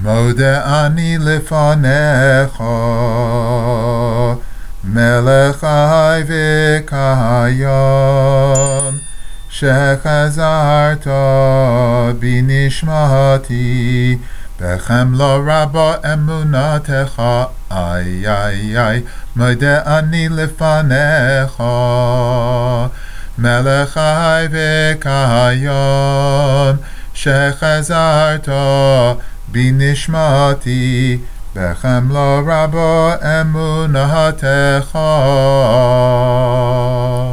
מודה אני לפניך, מלך חי וקיים, שחזרת בנשמתי, בחמלה רבה אמונתך, מודה אני לפניך, מלך חי וקיים, שחזרת בנשמתי, בחמלה רבה אמונתך.